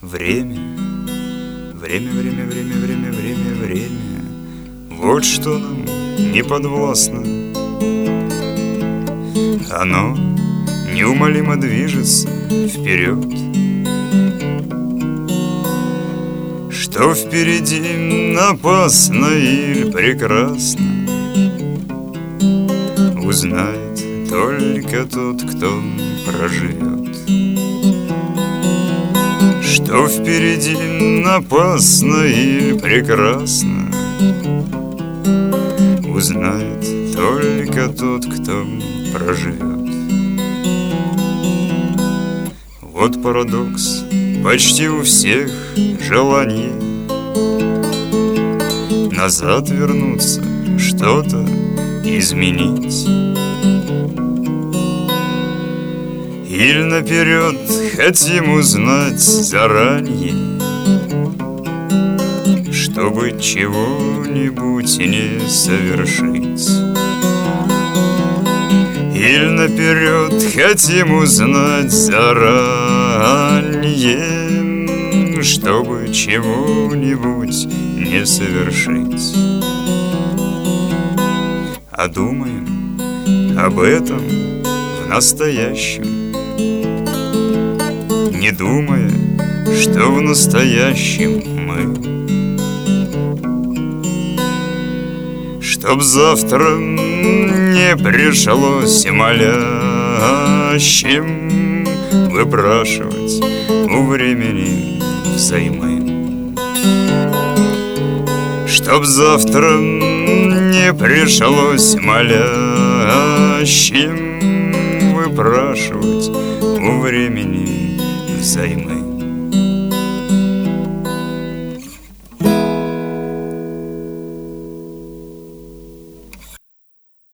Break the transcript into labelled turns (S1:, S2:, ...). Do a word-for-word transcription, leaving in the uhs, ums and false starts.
S1: Время, время, время, время, время, время, время. Вот что нам не подвластно. Оно неумолимо движется вперед. Что впереди опасно или прекрасно, узнает только тот, кто проживет. Что впереди опасно или прекрасно, узнает только тот, кто проживет. Вот парадокс почти у всех желаний: назад вернуться, что-то изменить, или наперед хотим узнать заранее, чтобы чего-нибудь не совершить. Или наперед хотим узнать заранее, чтобы чего-нибудь не совершить. А думаем об этом в настоящем, не думая, что в настоящем мы. Чтоб завтра не пришлось молящим выпрашивать у времени взаймы. Чтоб завтра не пришлось молящим выпрашивать у времени взаймы.